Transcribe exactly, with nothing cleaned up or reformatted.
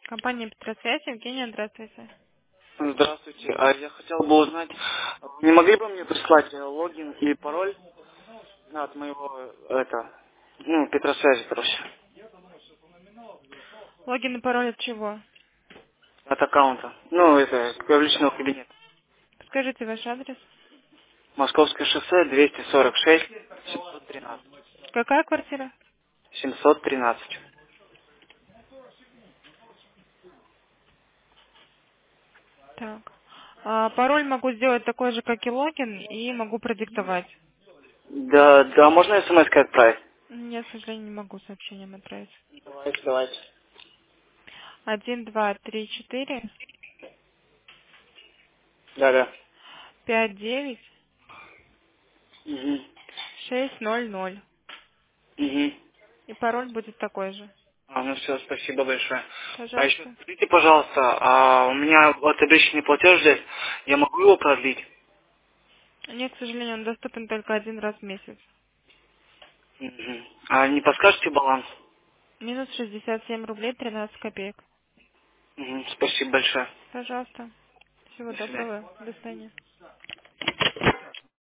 Компания Петросвязь, Евгения, здравствуйте. Здравствуйте. А я хотел бы узнать, не могли бы мне прислать э, логин и пароль от моего, это, ну, Петросвязи, короче, Логин и пароль от чего? от аккаунта. Ну, это, к личного кабинета. Скажите ваш адрес. Московское шоссе, двести сорок шесть, семьсот тринадцать. Какая квартира? семьсот тринадцать. Так. А, пароль могу сделать такой же, как и логин, и могу продиктовать. Да, да, можно смс-кой отправить? Я, к сожалению, не могу сообщением отправить. Давайте, давайте. Один, два, три, четыре, Да, да. пять, девять, Угу. шесть, ноль, ноль. Угу. И пароль будет такой же. А, ну все, спасибо большое. А еще Пожалуйста. скажите, пожалуйста, а у меня вот обещанный платеж здесь, я могу его продлить? Нет, к сожалению, он доступен только один раз в месяц. Мгм. А не подскажете баланс? Минус шестьдесят семь рублей тринадцать копеек. Мгм. Спасибо большое. Пожалуйста. Всего До свидания. доброго. До свидания.